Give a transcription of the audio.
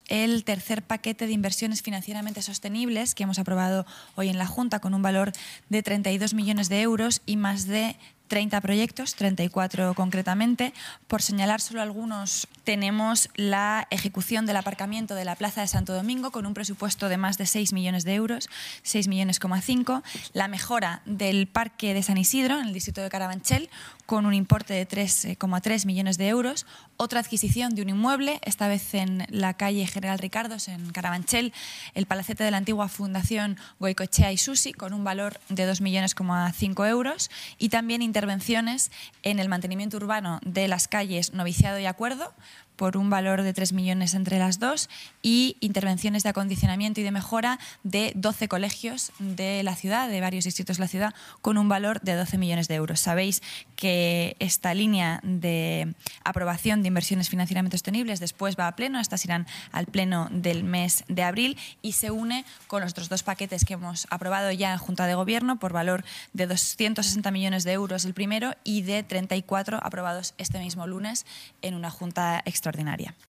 el tercer paquete de inversiones financieramente sostenibles que hemos aprobado hoy en la Junta con un valor de 32 millones de euros y más de 30 proyectos, 34 concretamente. Por señalar solo algunos, tenemos la ejecución del aparcamiento de la Plaza de Santo Domingo con un presupuesto de más de 6 millones de euros, 6,5 millones, la mejora del Parque de San Isidro en el distrito de Carabanchel con un importe de 3,3 millones de euros, otra adquisición de un inmueble, esta vez en la calle General Ricardos, en Carabanchel, el palacete de la antigua Fundación Goicoechea y Susi, con un valor de 2,5 millones euros, y también intervenciones en el mantenimiento urbano de las calles Noviciado y Acuerdo, por un valor de 3 millones entre las dos, y intervenciones de acondicionamiento y de mejora de 12 colegios de la ciudad, de varios distritos de la ciudad, con un valor de 12 millones de euros. Sabéis que esta línea de aprobación de inversiones financieramente sostenibles después va a pleno, estas irán al pleno del mes de abril y se une con los otros dos paquetes que hemos aprobado ya en Junta de Gobierno por valor de 260 millones de euros el primero y de 34 aprobados este mismo lunes en una Junta extraordinaria.